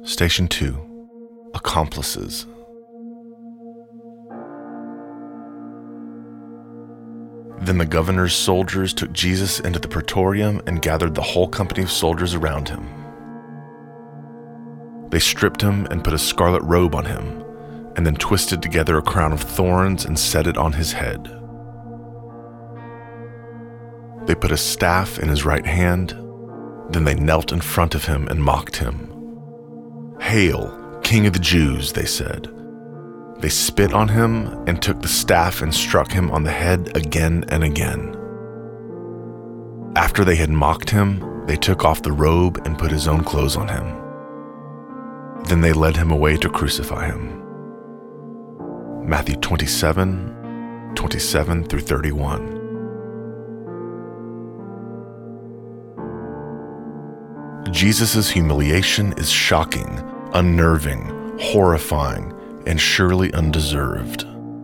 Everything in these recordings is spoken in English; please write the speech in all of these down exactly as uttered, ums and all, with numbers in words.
Station two. Accomplices. Then the governor's soldiers took Jesus into the praetorium and gathered the whole company of soldiers around him. They stripped him and put a scarlet robe on him, and then twisted together a crown of thorns and set it on his head. They put a staff in his right hand. Then they knelt in front of him and mocked him. "Hail, King of the Jews," they said. They spit on him and took the staff and struck him on the head again and again. After they had mocked him, they took off the robe and put his own clothes on him. Then they led him away to crucify him. Matthew twenty-seven, twenty-seven through thirty-one. Jesus' humiliation is shocking, unnerving, horrifying, and surely undeserved.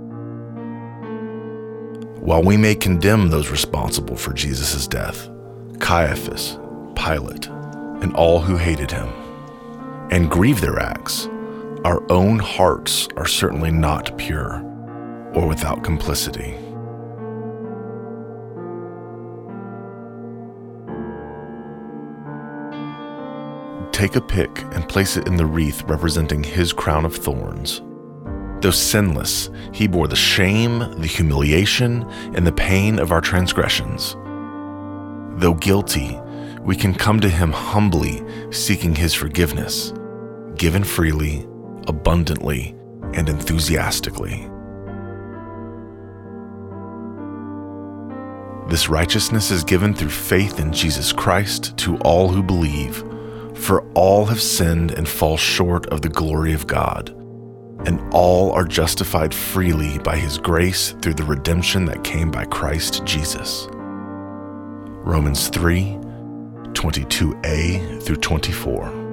While we may condemn those responsible for Jesus' death, Caiaphas, Pilate, and all who hated him, and grieve their acts, our own hearts are certainly not pure or without complicity. Take a pick and place it in the wreath representing his crown of thorns. Though sinless, he bore the shame, the humiliation, and the pain of our transgressions. Though guilty, we can come to him humbly, seeking his forgiveness, given freely, abundantly, and enthusiastically. This righteousness is given through faith in Jesus Christ to all who believe, for all have sinned and fall short of the glory of God, and all are justified freely by his grace through the redemption that came by Christ Jesus. Romans three, twenty-two a through twenty-four.